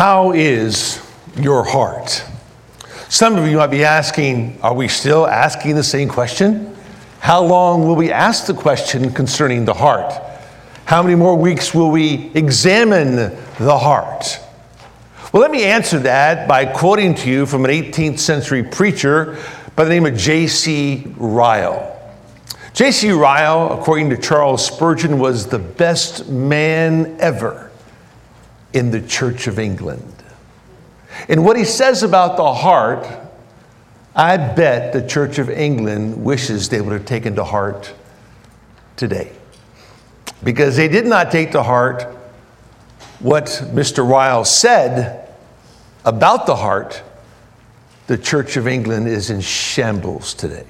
How is your heart? Some of you might be asking, are we still asking the same question? How long will we ask the question concerning the heart? How many more weeks will we examine the heart? Well, let me answer that by quoting to you from an 18th century preacher by the name of J.C. Ryle. J.C. Ryle, according to Charles Spurgeon, was the best man ever in the Church of England. And what he says about the heart, I bet the Church of England wishes they would have taken to heart today. Because they did not take to heart what Mr. Ryle said about the heart. The Church of England is in shambles today.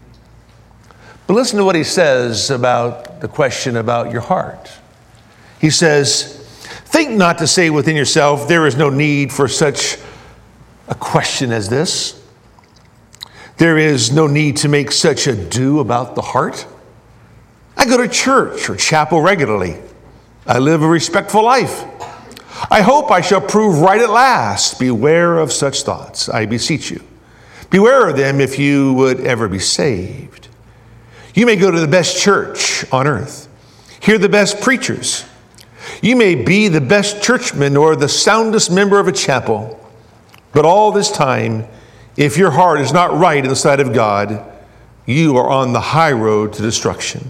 But listen to what he says about the question about your heart. He says, think not to say within yourself, there is no need for such a question as this. There is no need to make such ado about the heart. I go to church or chapel regularly. I live a respectful life. I hope I shall prove right at last. Beware of such thoughts, I beseech you. Beware of them if you would ever be saved. You may go to the best church on earth, hear the best preachers. You may be the best churchman or the soundest member of a chapel. But all this time, if your heart is not right in the sight of God, you are on the high road to destruction.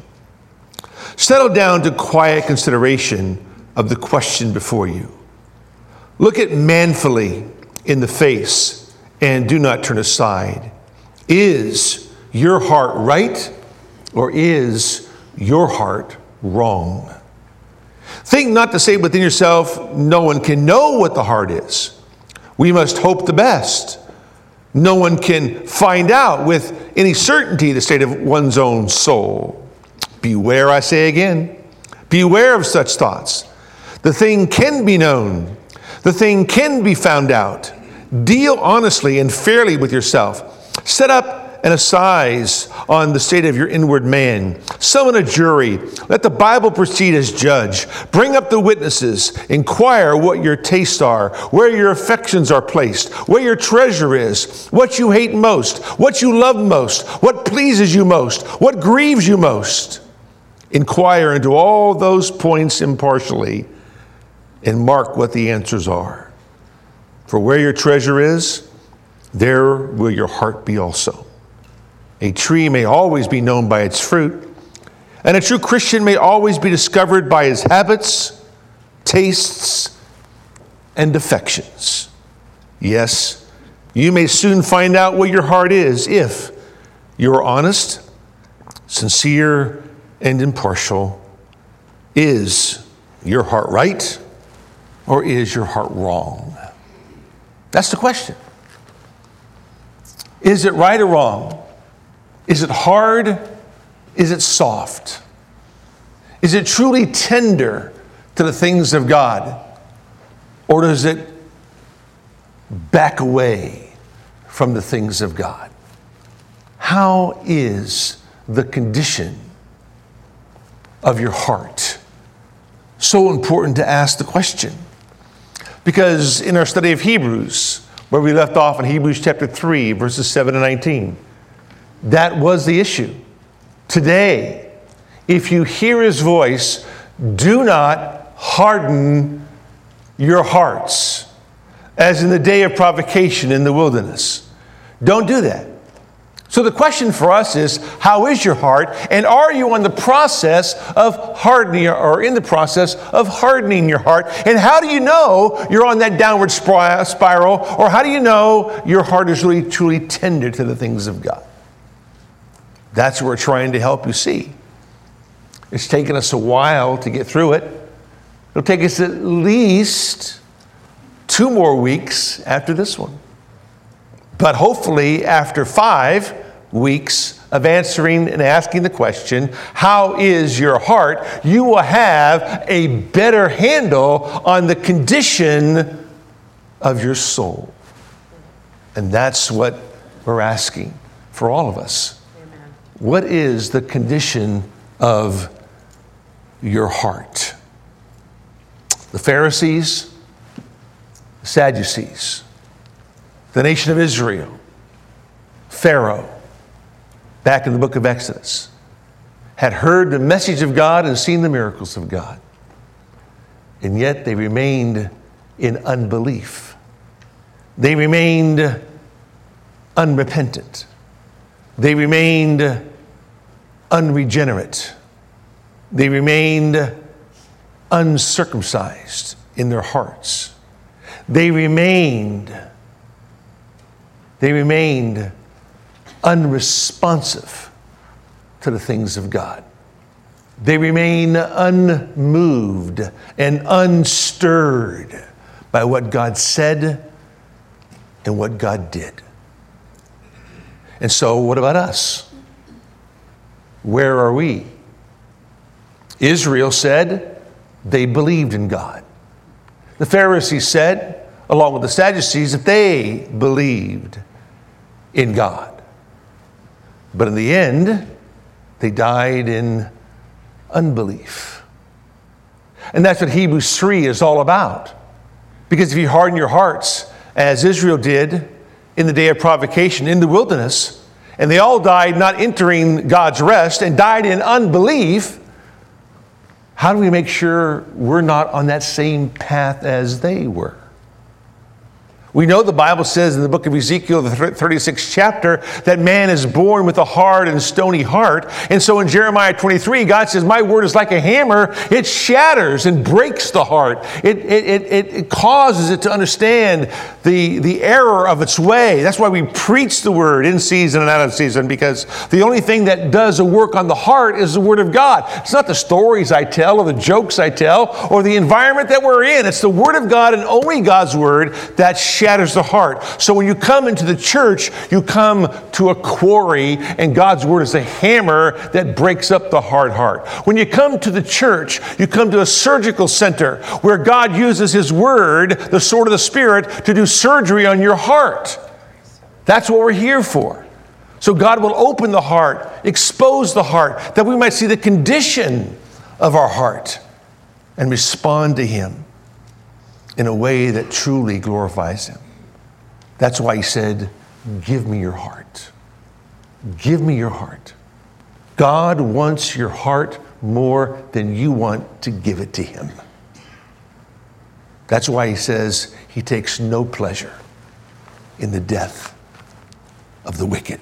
Settle down to quiet consideration of the question before you. Look it manfully in the face and do not turn aside. Is your heart right or is your heart wrong? Think not to say within yourself, no one can know what the heart is. We must hope the best. No one can find out with any certainty the state of one's own soul. Beware, I say again. Beware of such thoughts. The thing can be known. The thing can be found out. Deal honestly and fairly with yourself. Set up an assize on the state of your inward man. Summon a jury. Let the Bible proceed as judge. Bring up the witnesses. Inquire what your tastes are, where your affections are placed, where your treasure is, what you hate most, what you love most, what pleases you most, what grieves you most. Inquire into all those points impartially and mark what the answers are. For where your treasure is, there will your heart be also. A tree may always be known by its fruit, and a true Christian may always be discovered by his habits, tastes, and affections. Yes, you may soon find out what your heart is if you are honest, sincere, and impartial. Is your heart right or is your heart wrong? That's the question. Is it right or wrong? Is it hard? Is it soft? Is it truly tender to the things of God? Or does it back away from the things of God? How is the condition of your heart? So important to ask the question. Because in our study of Hebrews, where we left off in Hebrews chapter 3, verses 7 and 19, that was the issue. Today, if you hear his voice, do not harden your hearts, as in the day of provocation in the wilderness. Don't do that. So the question for us is, how is your heart? And are you in the process of hardening your heart? And how do you know you're on that downward spiral? Or how do you know your heart is really truly tender to the things of God? That's what we're trying to help you see. It's taken us a while to get through it. It'll take us at least 2 more weeks after this one. But hopefully after 5 weeks of answering and asking the question, how is your heart? You will have a better handle on the condition of your soul. And that's what we're asking for all of us. What is the condition of your heart? The Pharisees the Sadducees, the nation of Israel, Pharaoh, back in the book of Exodus, had heard the message of God and seen the miracles of God. And yet they remained in unbelief. They remained unrepentant. They remained unregenerate. They remained uncircumcised in their hearts. They remained unresponsive to the things of God. They remain unmoved and unstirred by what God said and what God did. And so, what about us? Where are we? Israel said they believed in God. The Pharisees said, along with the Sadducees, that they believed in God. But in the end, they died in unbelief. And that's what Hebrews 3 is all about. Because if you harden your hearts, as Israel did in the day of provocation in the wilderness, and they all died not entering God's rest and died in unbelief, how do we make sure we're not on that same path as they were? We know the Bible says in the book of Ezekiel, the 36th chapter, that man is born with a hard and stony heart. And so in Jeremiah 23, God says, my word is like a hammer. It shatters and breaks the heart. It causes it to understand the error of its way. That's why we preach the word in season and out of season, because the only thing that does a work on the heart is the word of God. It's not the stories I tell or the jokes I tell or the environment that we're in. It's the word of God and only God's word that shatters the heart. So when you come into the church, you come to a quarry, and God's word is a hammer that breaks up the hard heart. When you come to the church, you come to a surgical center where God uses his word, the sword of the Spirit, to do surgery on your heart. That's what we're here for. So God will open the heart, expose the heart, that we might see the condition of our heart and respond to him in a way that truly glorifies him. That's why he said, give me your heart. Give me your heart. God wants your heart more than you want to give it to him. That's why he says he takes no pleasure in the death of the wicked.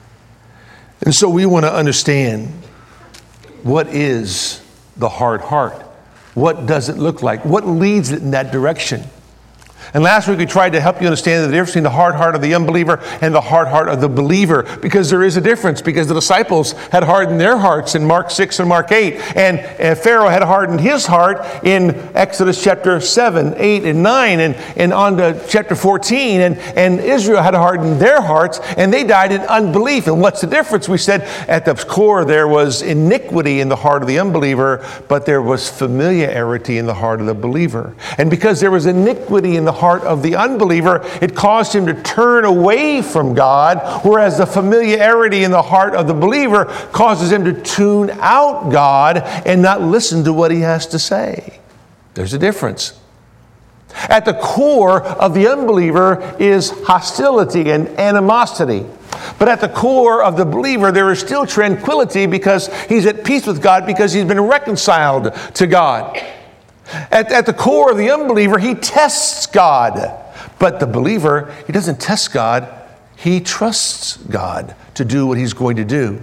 And so we want to understand, what is the hard heart? What does it look like? What leads it in that direction? And last week we tried to help you understand the difference between the hard heart of the unbeliever and the hard heart of the believer, because there is a difference, because the disciples had hardened their hearts in Mark 6 and Mark 8, and Pharaoh had hardened his heart in Exodus chapter 7, 8, and 9, and on to chapter 14, and Israel had hardened their hearts, and they died in unbelief. And what's the difference? We said at the core there was iniquity in the heart of the unbeliever, but there was familiarity in the heart of the believer. And because there was iniquity in the heart of the unbeliever, it caused him to turn away from God, whereas the familiarity in the heart of the believer causes him to tune out God and not listen to what he has to say. There's a difference. At the core of the unbeliever is hostility and animosity. But at the core of the believer, there is still tranquility, because he's at peace with God, because he's been reconciled to God. At the core of the unbeliever, he tests God. But the believer, he doesn't test God. He trusts God to do what he's going to do.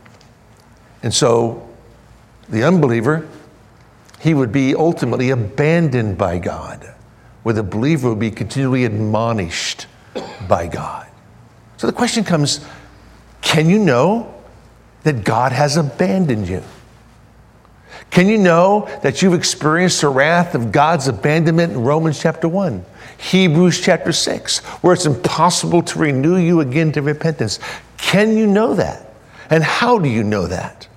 And so the unbeliever, he would be ultimately abandoned by God, where the believer would be continually admonished by God. So the question comes, can you know that God has abandoned you? Can you know that you've experienced the wrath of God's abandonment in Romans chapter 1, Hebrews chapter 6, where it's impossible to renew you again to repentance? Can you know that? And how do you know that?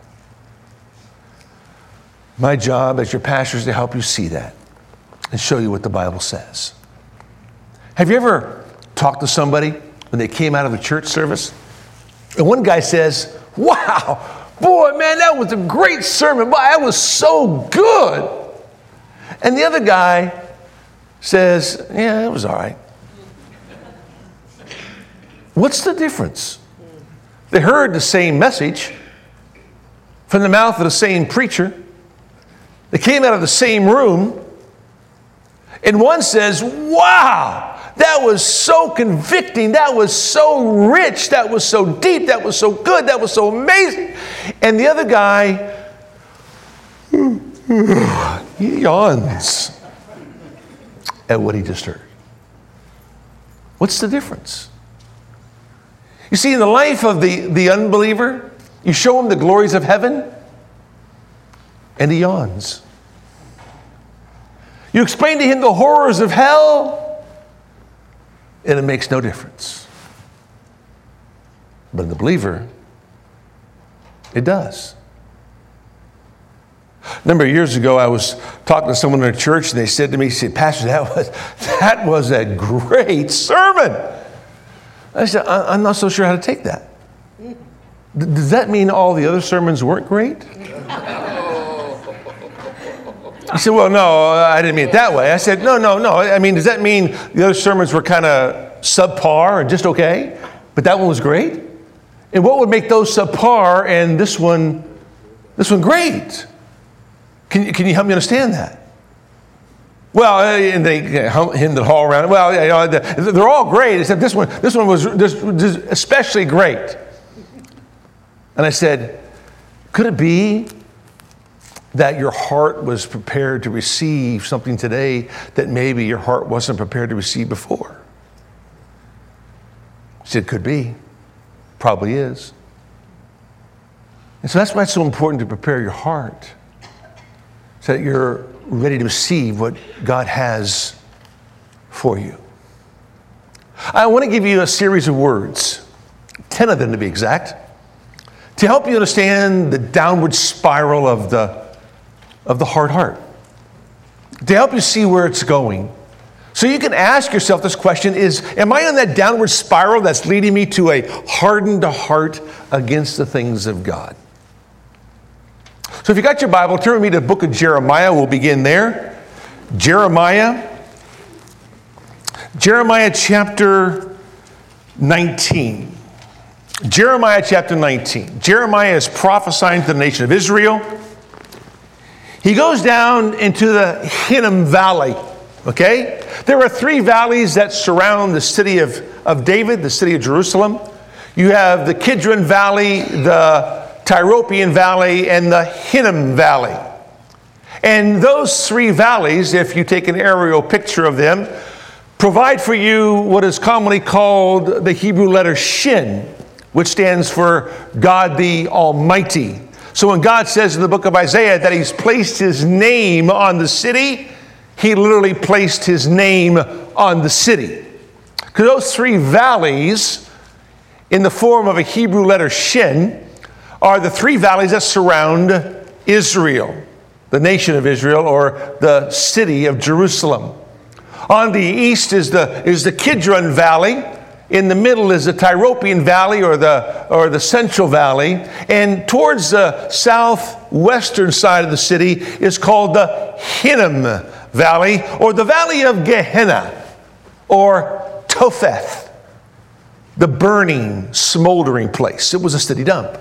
My job as your pastor is to help you see that and show you what the Bible says. Have you ever talked to somebody when they came out of a church service, and one guy says, wow, boy, man, that was a great sermon. Boy, that was so good. And the other guy says, yeah, it was all right. What's the difference? They heard the same message from the mouth of the same preacher. They came out of the same room. And one says, wow, that was so convicting. That was so rich. That was so deep. That was so good. That was so amazing. And the other guy, he yawns at what he just heard. What's the difference? You see, in the life of the unbeliever, you show him the glories of heaven, and he yawns. You explain to him the horrors of hell, and it makes no difference. But in the believer, it does. A number of years ago, I was talking to someone in a church, and they said to me, Pastor, that was a great sermon. I said, I'm not so sure how to take that. Does that mean all the other sermons weren't great? He said, well, no, I didn't mean it that way. I said, no. I mean, does that mean the other sermons were kind of subpar and just okay, but that one was great? And what would make those subpar and this one great? Can you help me understand that? Well, and they hemmed and haw around. Well, they're all great, except this one was just especially great. And I said, could it be that your heart was prepared to receive something today that maybe your heart wasn't prepared to receive before? He said, could be. Probably is. And so that's why it's so important to prepare your heart, so that you're ready to receive what God has for you. I want to give you a series of words, 10 of them to be exact, to help you understand the downward spiral of the hard heart, to help you see where it's going. So you can ask yourself this question, am I on that downward spiral that's leading me to a hardened heart against the things of God? So if you got your Bible, turn with me to the book of Jeremiah. We'll begin there. Jeremiah chapter 19. Jeremiah chapter 19. Jeremiah is prophesying to the nation of Israel. He goes down into the Hinnom Valley. Okay? There are 3 valleys that surround the city of David, the city of Jerusalem. You have the Kidron Valley, the Tyropoeon Valley, and the Hinnom Valley. And those 3 valleys, if you take an aerial picture of them, provide for you what is commonly called the Hebrew letter Shin, which stands for God the Almighty. So when God says in the book of Isaiah that he's placed his name on the city, he literally placed his name on the city. Because those 3 valleys, in the form of a Hebrew letter Shin, are the 3 valleys that surround Israel, the nation of Israel, or the city of Jerusalem. On the east is the Kidron Valley. In the middle is the Tyropoeon Valley, or the Central Valley. And towards the southwestern side of the city is called the Hinnom Valley, or the Valley of Gehenna, or Topheth, the burning, smoldering place. It was a city dump.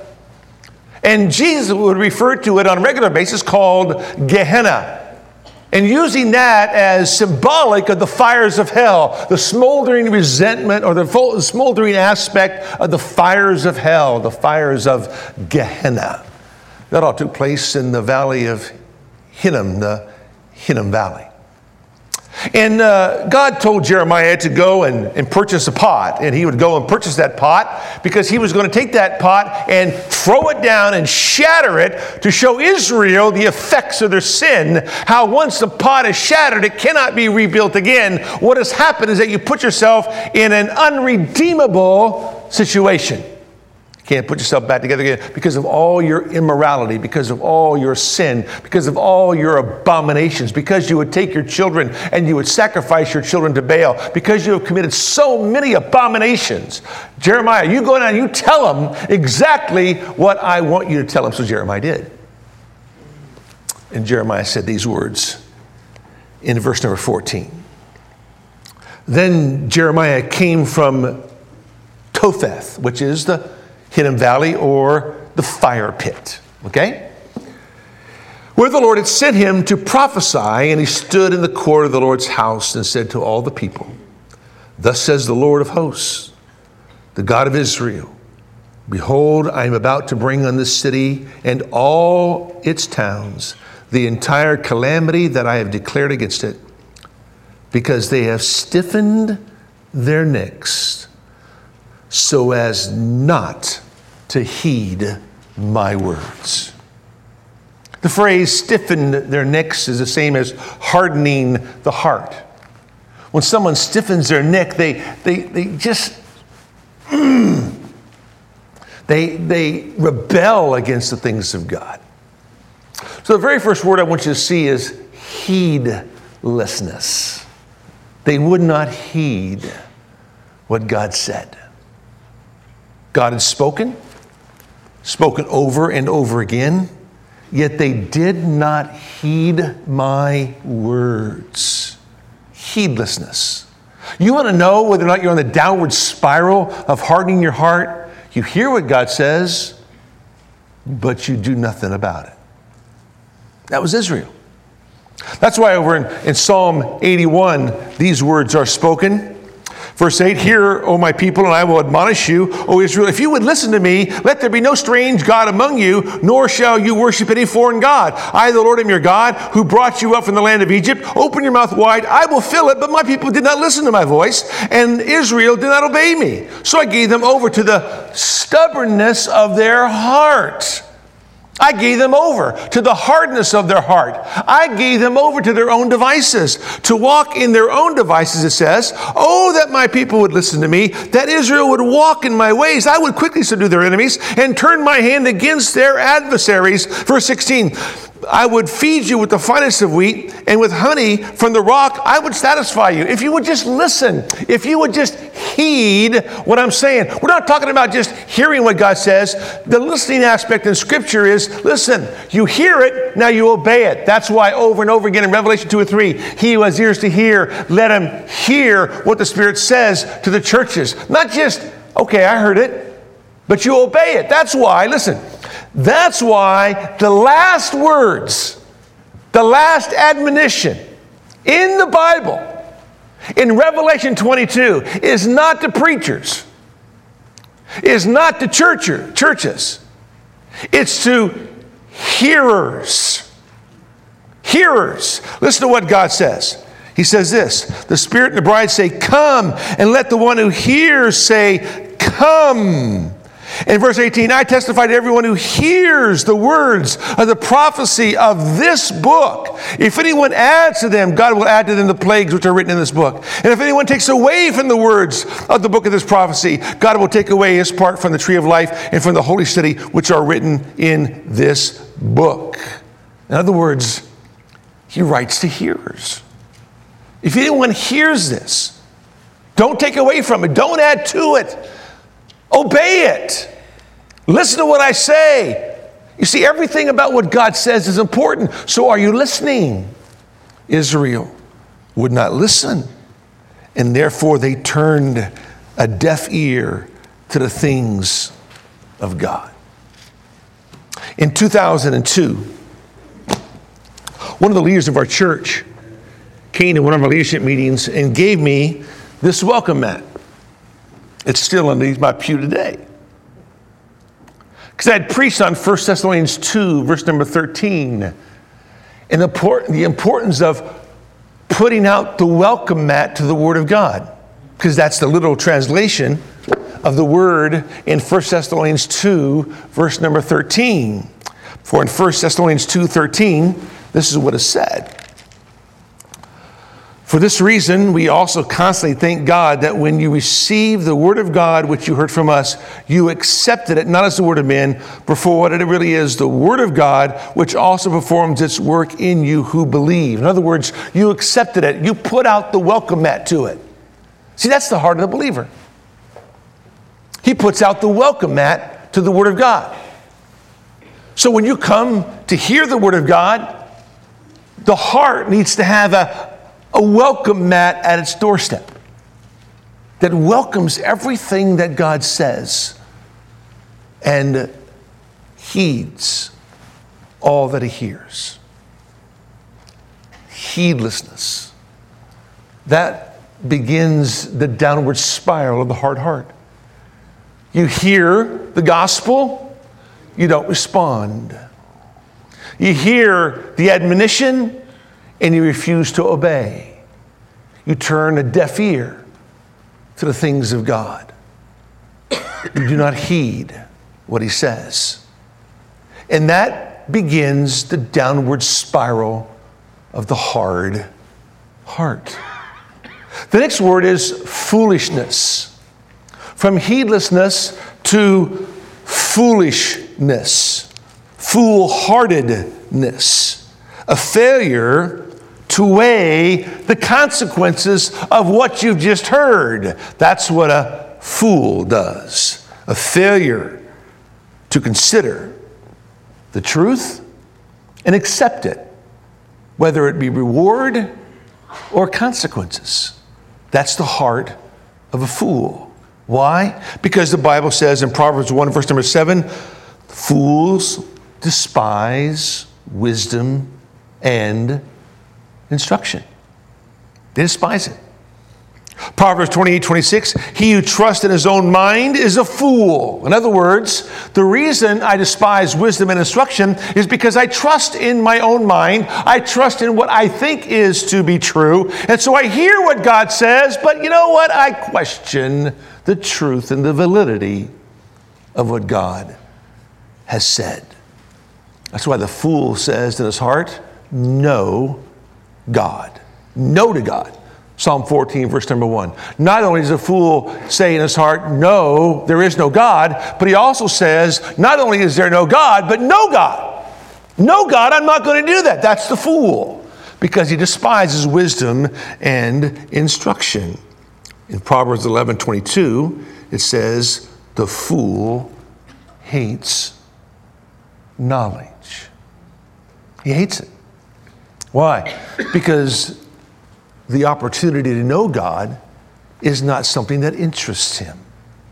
And Jesus would refer to it on a regular basis called Gehenna, and using that as symbolic of the fires of hell, the smoldering resentment or the smoldering aspect of the fires of hell, the fires of Gehenna. That all took place in the valley of Hinnom, the Hinnom Valley. And God told Jeremiah to go and purchase a pot. And he would go and purchase that pot because he was going to take that pot and throw it down and shatter it to show Israel the effects of their sin. How once the pot is shattered, it cannot be rebuilt again. What has happened is that you put yourself in an unredeemable situation. Can't put yourself back together again because of all your immorality, because of all your sin, because of all your abominations, because you would take your children and you would sacrifice your children to Baal, because you have committed so many abominations. Jeremiah, you go down and you tell them exactly what I want you to tell them. So Jeremiah did. And Jeremiah said these words in verse number 14. Then Jeremiah came from Topheth, which is the Hidden Valley or the fire pit. Okay? Where the Lord had sent him to prophesy, and he stood in the court of the Lord's house and said to all the people, "Thus says the Lord of hosts, the God of Israel, behold, I am about to bring on this city and all its towns the entire calamity that I have declared against it, because they have stiffened their necks so as not to heed my words." The phrase "stiffened their necks" is the same as hardening the heart. When someone stiffens their neck, they just they rebel against the things of God. So the very first word I want you to see is heedlessness. They would not heed what God said. God had spoken over and over again, yet they did not heed my words. Heedlessness. You want to know whether or not you're on the downward spiral of hardening your heart? You hear what God says, but you do nothing about it. That was Israel. That's why over in Psalm 81, these words are spoken. Verse 8, "Hear, O my people, and I will admonish you, O Israel. If you would listen to me, let there be no strange God among you, nor shall you worship any foreign God. I, the Lord, am your God, who brought you up from the land of Egypt. Open your mouth wide, I will fill it. But my people did not listen to my voice, and Israel did not obey me. So I gave them over to the stubbornness of their heart." I gave them over to the hardness of their heart. I gave them over to their own devices, to walk in their own devices, it says. "Oh, that my people would listen to me, that Israel would walk in my ways. I would quickly subdue their enemies and turn my hand against their adversaries." Verse 16, "I would feed you with the finest of wheat, and with honey from the rock I would satisfy you." If you would just listen, if you would just heed what I'm saying. We're not talking about just hearing what God says. The listening aspect in Scripture is, listen, you hear it, now you obey it. That's why over and over again in Revelation 2 and 3, "He who has ears to hear, let him hear what the Spirit says to the churches." Not just, okay, I heard it, but you obey it. That's why, listen, that's why the last words, the last admonition in the Bible, in Revelation 22, is not to preachers, is not to churches. It's to hearers. Hearers. Listen to what God says. He says this, "The Spirit and the bride say, 'Come,' and let the one who hears say, 'Come.' In verse 18, "I testify to everyone who hears the words of the prophecy of this book. If anyone adds to them, God will add to them the plagues which are written in this book. And if anyone takes away from the words of the book of this prophecy, God will take away his part from the tree of life and from the holy city which are written in this book." In other words, he writes to hearers. If anyone hears this, don't take away from it. Don't add to it. Obey it. Listen to what I say. You see, everything about what God says is important. So are you listening? Israel would not listen, and therefore they turned a deaf ear to the things of God. In 2002, one of the leaders of our church came to one of our leadership meetings and gave me this welcome mat. It's still underneath my pew today. Because I had preached on 1 Thessalonians 2, verse number 13, and the importance of putting out the welcome mat to the Word of God. Because that's the literal translation of the word in 1 Thessalonians 2, verse number 13. For in 1 Thessalonians 2:13, this is what is said. "For this reason, we also constantly thank God that when you received the word of God, which you heard from us, you accepted it not as the word of men, but for what it really is, the word of God, which also performs its work in you who believe." In other words, you accepted it. You put out the welcome mat to it. See, that's the heart of the believer. He puts out the welcome mat to the word of God. So when you come to hear the word of God, the heart needs to have a welcome mat at its doorstep. that welcomes everything that God says and heeds all that he hears. Heedlessness. That begins the downward spiral of the hard heart. You hear the gospel, you don't respond. You hear the admonition, and you refuse to obey. You turn a deaf ear to the things of God. You do not heed what he says. And that begins the downward spiral of the hard heart. The next word is foolishness. From heedlessness to foolishness, foolhardiness, a failure to weigh the consequences of what you've just heard. That's what a fool does. A failure to consider the truth and accept it, whether it be reward or consequences. That's the heart of a fool. Why? Because the Bible says in Proverbs 1, verse number 7, fools despise wisdom and instruction. They despise it. Proverbs 28:26, he who trusts in his own mind is a fool. In other words, the reason I despise wisdom and instruction is because I trust in my own mind. I trust in what I think is to be true. And so I hear what God says, but you know what? I question the truth and the validity of what God has said. That's why the fool says in his heart, no God. No to God. Psalm 14, verse number 1. Not only does a fool say in his heart, no, there is no God, but he also says, not only is there no God, but no God. No God, I'm not going to do that. That's the fool, because he despises wisdom and instruction. In Proverbs 11:22, it says, the fool hates knowledge. He hates it. Why? Because the opportunity to know God is not something that interests him.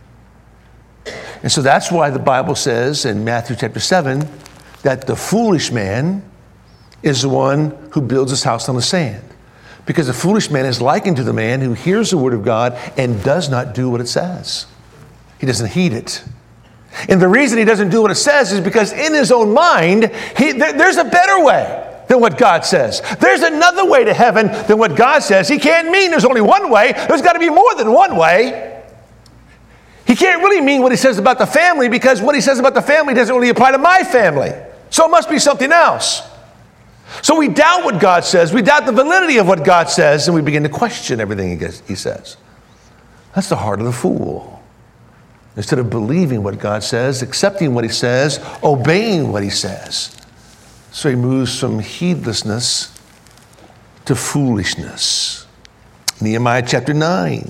And so that's why the Bible says in Matthew chapter 7 that the foolish man is the one who builds his house on the sand. Because the foolish man is likened to the man who hears the word of God and does not do what it says. He doesn't heed it. And the reason he doesn't do what it says is because in his own mind, there's a better way than what God says. There's another way to heaven than what God says. He can't mean there's only one way. There's got to be more than one way. He can't really mean what he says about the family, because what he says about the family doesn't really apply to my family. So it must be something else. So we doubt what God says. We doubt the validity of what God says, and we begin to question everything he says. That's the heart of the fool. Instead of believing what God says, accepting what he says, obeying what he says. So he moves from heedlessness to foolishness. Nehemiah chapter 9.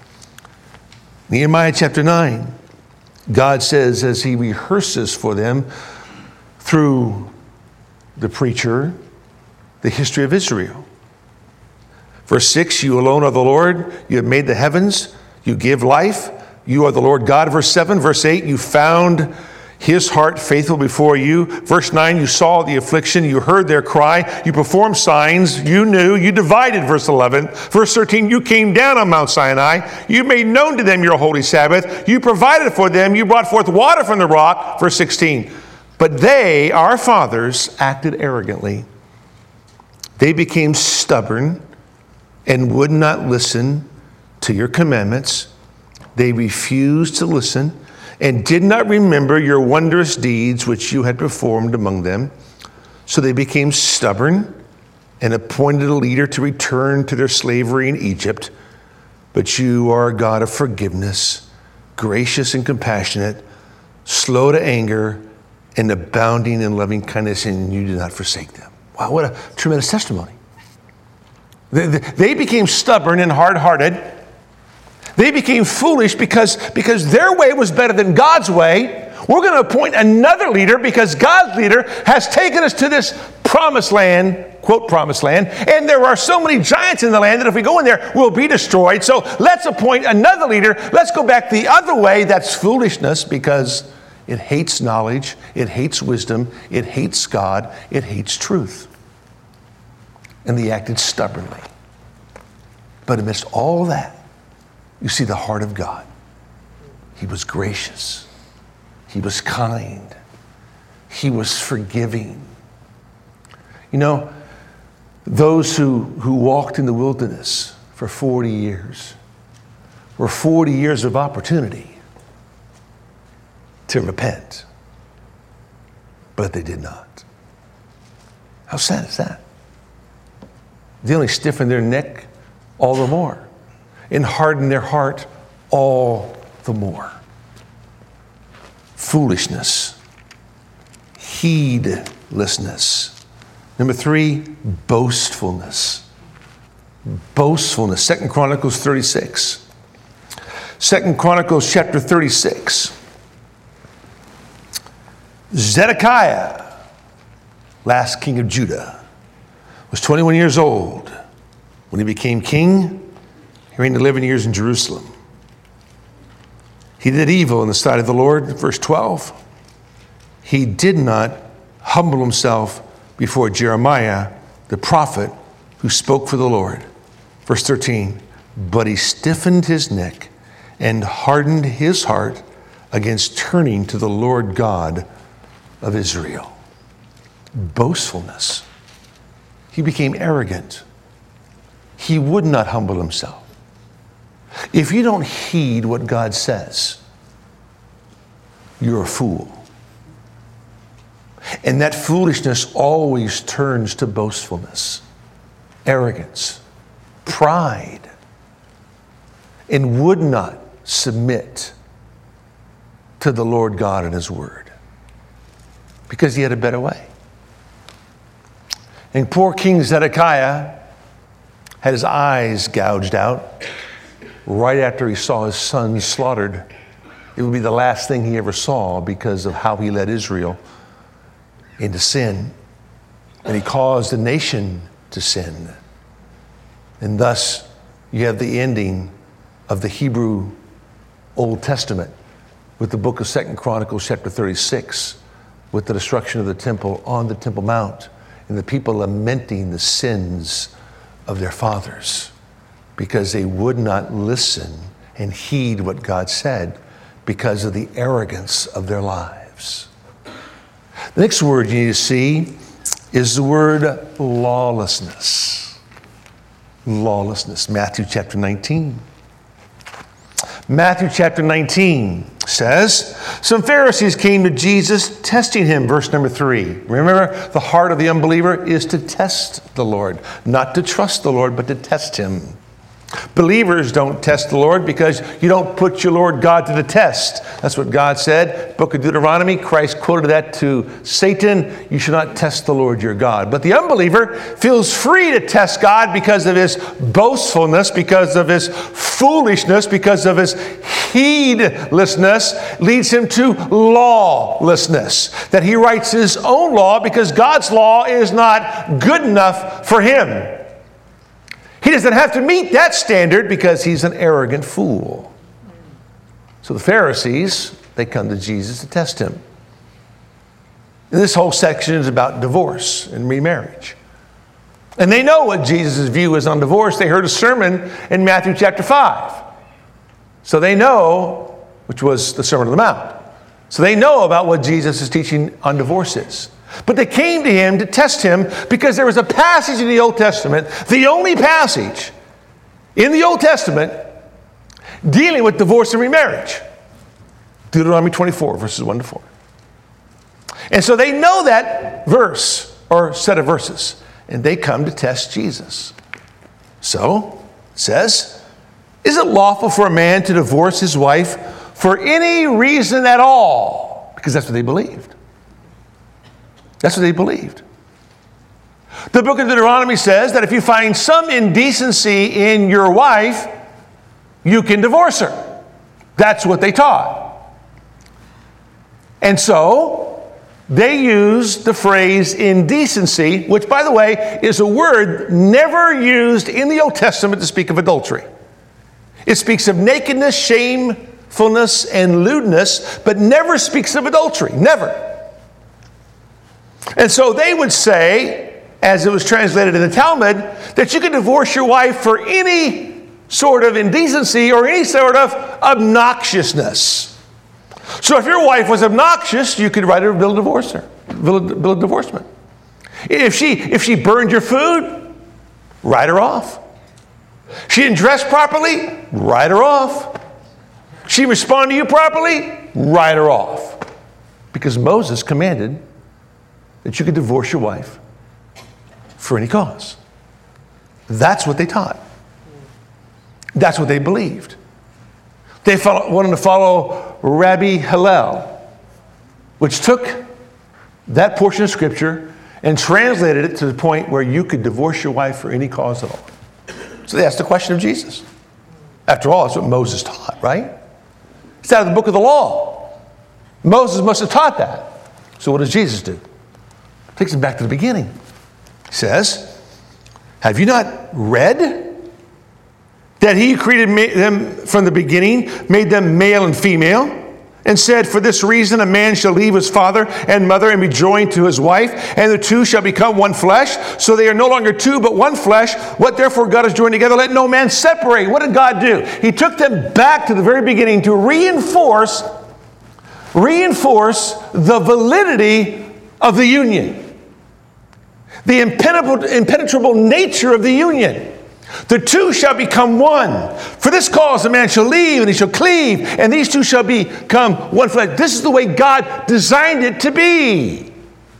Nehemiah chapter 9. God says, as he rehearses for them through the preacher, the history of Israel. Verse 6, you alone are the Lord. You have made the heavens. You give life. You are the Lord God. Verse 7, verse 8, you found his heart faithful before you. Verse 9, you saw the affliction, you heard their cry, you performed signs, you knew, you divided. Verse 11. Verse 13, you came down on Mount Sinai, you made known to them your holy Sabbath, you provided for them, you brought forth water from the rock. Verse 16, but they, our fathers, acted arrogantly. They became stubborn and would not listen to your commandments. They refused to listen and did not remember your wondrous deeds which you had performed among them. So they became stubborn and appointed a leader to return to their slavery in Egypt. But you are a God of forgiveness, gracious and compassionate, slow to anger, and abounding in loving kindness, and you do not forsake them. Wow, what a tremendous testimony. They became stubborn and hard-hearted. They became foolish because their way was better than God's way. We're going to appoint another leader because God's leader has taken us to this promised land quote, promised land. And there are so many giants in the land that if we go in there, we'll be destroyed. So let's appoint another leader. Let's go back the other way. That's foolishness because it hates knowledge. It hates wisdom. It hates God. It hates truth. And they acted stubbornly. But amidst all that, you see the heart of God. He was gracious. He was kind. He was forgiving. You know, those who walked in the wilderness for 40 years were 40 years of opportunity to repent. But they did not. How sad is that? They only stiffened their neck all the more and hardened their heart all the more. Foolishness. Heedlessness. Number 3, boastfulness. Boastfulness. 2 Chronicles 36. 2 Chronicles chapter 36. Zedekiah, last king of Judah, was 21 years old when he became king. He reigned 11 years in Jerusalem. He did evil in the sight of the Lord. Verse 12. He did not humble himself before Jeremiah, the prophet, who spoke for the Lord. Verse 13. But he stiffened his neck and hardened his heart against turning to the Lord God of Israel. Boastfulness. He became arrogant. He would not humble himself. If you don't heed what God says, you're a fool. And that foolishness always turns to boastfulness, arrogance, pride, and would not submit to the Lord God and His Word because he had a better way. And poor King Zedekiah had his eyes gouged out right after he saw his sons slaughtered. It would be the last thing he ever saw because of how he led Israel into sin. And he caused the nation to sin. And thus, you have the ending of the Hebrew Old Testament with the book of 2 Chronicles chapter 36, with the destruction of the temple on the Temple Mount, and the people lamenting the sins of their fathers because they would not listen and heed what God said because of the arrogance of their lives. The next word you need to see is the word lawlessness. Lawlessness. Matthew chapter 19. Matthew chapter 19 says, some Pharisees came to Jesus testing him, verse number 3. Remember, the heart of the unbeliever is to test the Lord, not to trust the Lord, but to test him. Believers don't test the Lord because you don't put your Lord God to the test. That's what God said. Book of Deuteronomy, Christ quoted that to Satan. You should not test the Lord your God. But the unbeliever feels free to test God because of his boastfulness, because of his foolishness, because of his heedlessness, leads him to lawlessness. That he writes his own law because God's law is not good enough for him. He doesn't have to meet that standard because he's an arrogant fool. So the Pharisees, they come to Jesus to test him. And this whole section is about divorce and remarriage. And they know what Jesus' view is on divorce. They heard a sermon in Matthew chapter 5. So they know, which was the Sermon on the Mount. So they know about what Jesus is teaching on divorce is. But they came to him to test him because there was a passage in the Old Testament, the only passage in the Old Testament dealing with divorce and remarriage. Deuteronomy 24, verses 1 to 4. And so they know that verse or set of verses, and they come to test Jesus. So, it says, is it lawful for a man to divorce his wife for any reason at all? Because that's what they believed. That's what they believed. The book of Deuteronomy says that if you find some indecency in your wife, you can divorce her. That's what they taught. And so, they use the phrase indecency, which, by the way, is a word never used in the Old Testament to speak of adultery. It speaks of nakedness, shamefulness, and lewdness, but never speaks of adultery. Never. And so they would say, as it was translated in the Talmud, that you could divorce your wife for any sort of indecency or any sort of obnoxiousness. So if your wife was obnoxious, you could write her a bill of divorcement. If she burned your food, write her off. She didn't dress properly, write her off. She responded to you properly, write her off. Because Moses commanded that you could divorce your wife for any cause. That's what they taught. That's what they believed. They wanted to follow Rabbi Hillel, which took that portion of Scripture and translated it to the point where you could divorce your wife for any cause at all. So they asked the question of Jesus. After all, that's what Moses taught, right? It's out of the book of the law. Moses must have taught that. So what does Jesus do? Takes them back to the beginning. He says, have you not read that he created them from the beginning, made them male and female, and said, for this reason a man shall leave his father and mother and be joined to his wife, and the two shall become one flesh. So they are no longer two, but one flesh. What therefore God has joined together, let no man separate. What did God do? He took them back to the very beginning to reinforce the validity of the union, the impenetrable nature of the union. The two shall become one. For this cause a man shall leave and he shall cleave, and these two shall become one flesh. This is the way God designed it to be.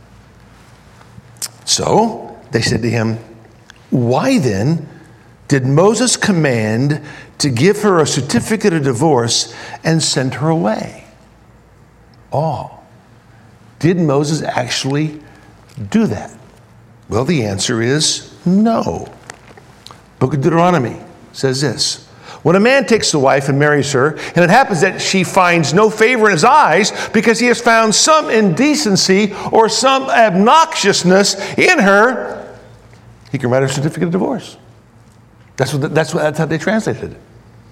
So they said to him, why then did Moses command to give her a certificate of divorce and send her away? Oh, did Moses actually do that? Well, the answer is no. Book of Deuteronomy says this. When a man takes a wife and marries her, and it happens that she finds no favor in his eyes because he has found some indecency or some obnoxiousness in her, he can write her a certificate of divorce. That's how they translated it.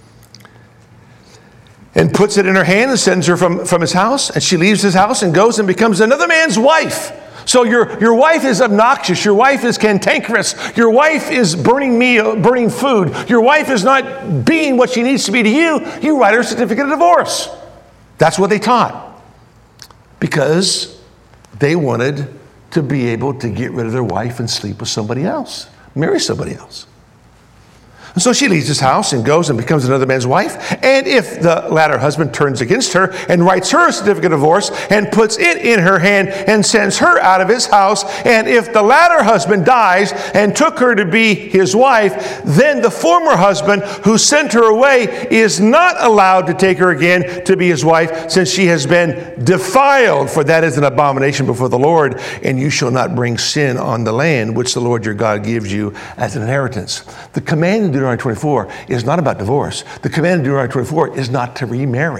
And puts it in her hand and sends her from his house, and she leaves his house and goes and becomes another man's wife. So your wife is obnoxious. Your wife is cantankerous. Your wife is burning food. Your wife is not being what she needs to be to you. You write her a certificate of divorce. That's what they taught. Because they wanted to be able to get rid of their wife and sleep with somebody else, marry somebody else. And so she leaves his house and goes and becomes another man's wife. And if the latter husband turns against her and writes her a certificate of divorce and puts it in her hand and sends her out of his house, and if the latter husband dies and took her to be his wife, then the former husband who sent her away is not allowed to take her again to be his wife, since she has been defiled, for that is an abomination before the Lord, and you shall not bring sin on the land which the Lord your God gives you as an inheritance. The command in Deuteronomy 24 is not about divorce. The command in Deuteronomy 24 is not to remarry.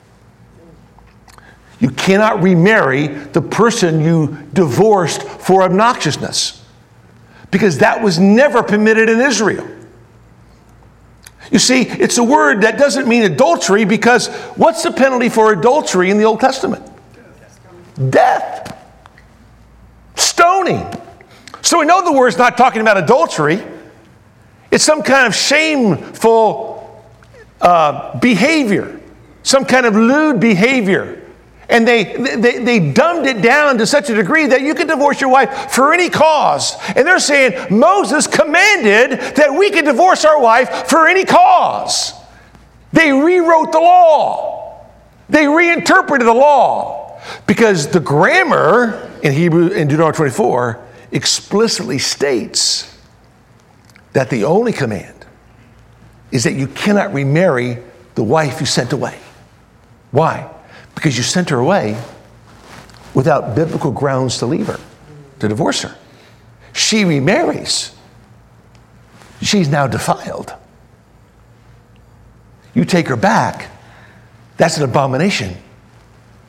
You cannot remarry the person you divorced for obnoxiousness, because that was never permitted in Israel. You see, it's a word that doesn't mean adultery, because what's the penalty for adultery in the Old Testament? Death. Stoning. So we know the word's not talking about adultery. It's some kind of shameful behavior, some kind of lewd behavior. And they dumbed it down to such a degree that you could divorce your wife for any cause. And they're saying Moses commanded that we could divorce our wife for any cause. They rewrote the law. They reinterpreted the law, because the grammar in Deuteronomy 24 explicitly states that the only command is that you cannot remarry the wife you sent away. Why? Because you sent her away without biblical grounds to leave her, to divorce her. She remarries. She's now defiled. You take her back, that's an abomination,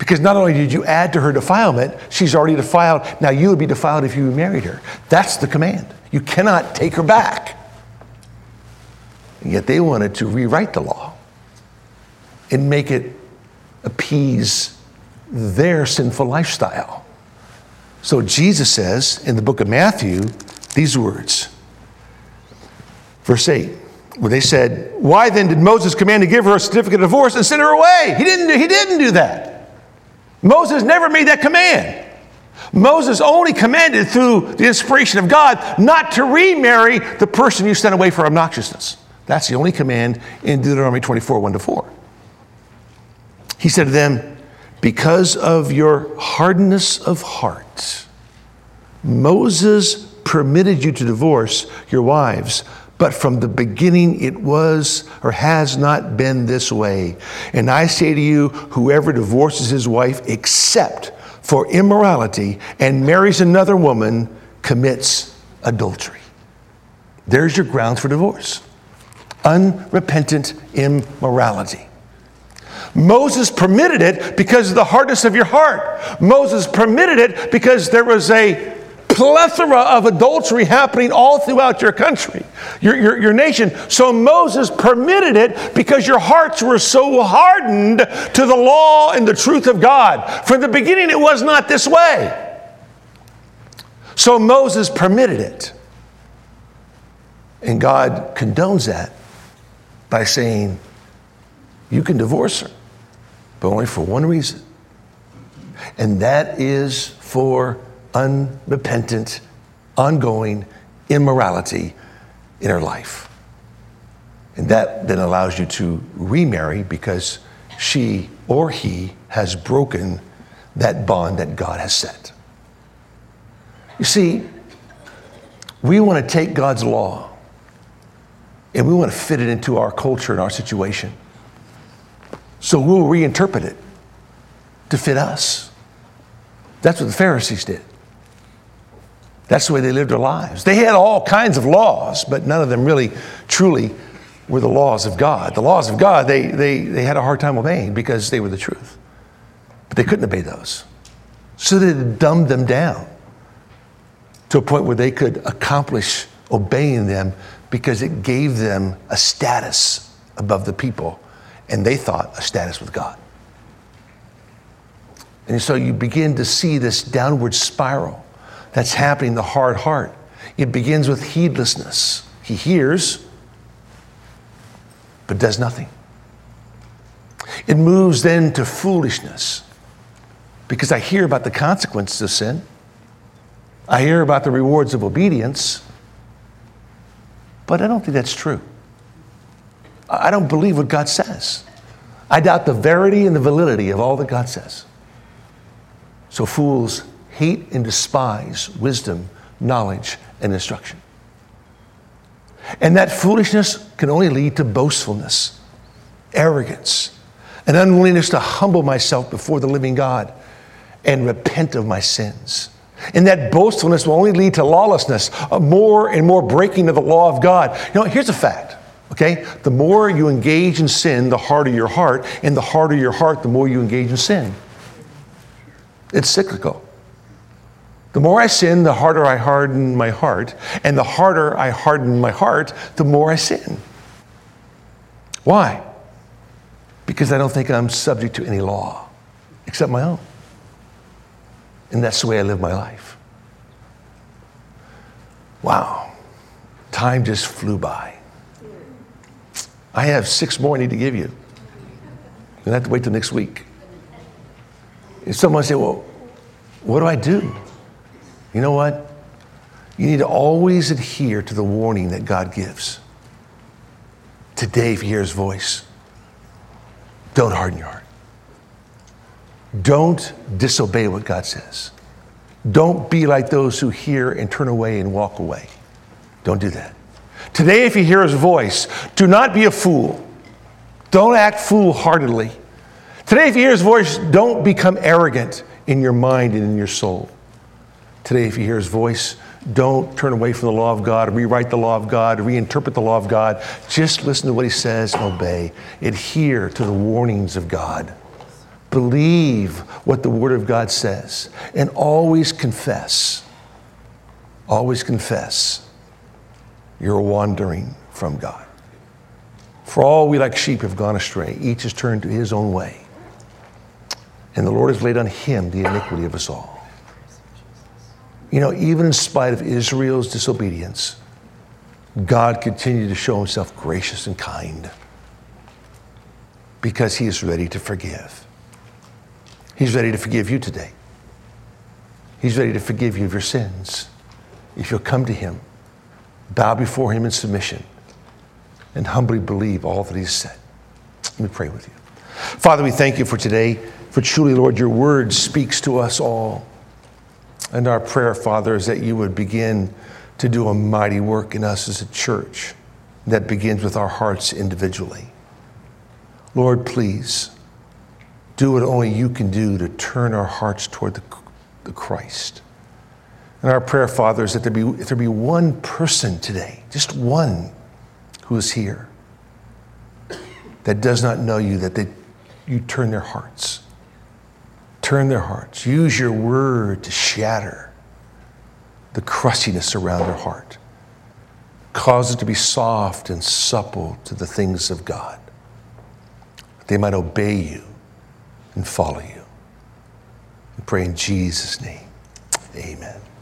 Because not only did you add to her defilement, she's already defiled. Now you would be defiled if you married her. That's the command. You cannot take her back. And yet they wanted to rewrite the law and make it appease their sinful lifestyle. So Jesus says in the book of Matthew these words. Verse 8, where they said, why then did Moses command to give her a certificate of divorce and send her away? He didn't do that. Moses never made that command. Moses only commanded through the inspiration of God not to remarry the person you sent away for obnoxiousness. That's the only command in Deuteronomy 24, 1-4. He said to them, because of your hardness of heart, Moses permitted you to divorce your wives, but from the beginning it was or has not been this way. And I say to you, whoever divorces his wife except for immorality and marries another woman commits adultery. There's your grounds for divorce. Unrepentant immorality. Moses permitted it because of the hardness of your heart. Moses permitted it because there was a plethora of adultery happening all throughout your country, your nation. So Moses permitted it because your hearts were so hardened to the law and the truth of God. From the beginning, it was not this way. So Moses permitted it. And God condones that by saying, you can divorce her, but only for one reason. And that is for unrepentant, ongoing immorality in her life. And that then allows you to remarry because she or he has broken that bond that God has set. You see, we want to take God's law and we want to fit it into our culture and our situation. So we'll reinterpret it to fit us. That's what the Pharisees did. That's the way they lived their lives. They had all kinds of laws, but none of them really, truly were the laws of God. The laws of God, they had a hard time obeying because they were the truth. But they couldn't obey those. So they dumbed them down to a point where they could accomplish obeying them because it gave them a status above the people. And they thought a status with God. And so you begin to see this downward spiral that's happening in the hard heart. It begins with heedlessness. He hears, but does nothing. It moves then to foolishness. Because I hear about the consequences of sin. I hear about the rewards of obedience. But I don't think that's true. I don't believe what God says. I doubt the verity and the validity of all that God says. So fools hate and despise wisdom, knowledge, and instruction. And that foolishness can only lead to boastfulness, arrogance, an unwillingness to humble myself before the living God and repent of my sins. And that boastfulness will only lead to lawlessness, a more and more breaking of the law of God. You know, here's a fact, okay? The more you engage in sin, the harder your heart, and the harder your heart, the more you engage in sin. It's cyclical. The more I sin, the harder I harden my heart. And the harder I harden my heart, the more I sin. Why? Because I don't think I'm subject to any law except my own. And that's the way I live my life. Wow. Time just flew by. I have 6 more I need to give you. You're going to have to wait till next week. If someone say, well, what do I do? You know what? You need to always adhere to the warning that God gives. Today, if you hear his voice, don't harden your heart. Don't disobey what God says. Don't be like those who hear and turn away and walk away. Don't do that. Today, if you hear his voice, do not be a fool. Don't act foolhardily. Today, if you hear his voice, don't become arrogant in your mind and in your soul. Today, if you hear his voice, don't turn away from the law of God, rewrite the law of God, reinterpret the law of God. Just listen to what he says and obey. Adhere to the warnings of God. Believe what the Word of God says, and always confess you're wandering from God. For all we like sheep have gone astray, each has turned to his own way. And the Lord has laid on him the iniquity of us all. You know, even in spite of Israel's disobedience, God continued to show himself gracious and kind because he is ready to forgive. He's ready to forgive you today. He's ready to forgive you of your sins. If you'll come to him, bow before him in submission, and humbly believe all that he's said. Let me pray with you. Father, we thank you for today, for truly, Lord, your word speaks to us all. And our prayer, Father, is that you would begin to do a mighty work in us as a church that begins with our hearts individually. Lord, please do what only you can do to turn our hearts toward the Christ. And our prayer, Father, is that if there be one person today, just one, who is here that does not know you, that you turn their hearts. Turn their hearts. Use your word to shatter the crustiness around their heart. Cause it to be soft and supple to the things of God, that they might obey you and follow you. We pray in Jesus' name. Amen.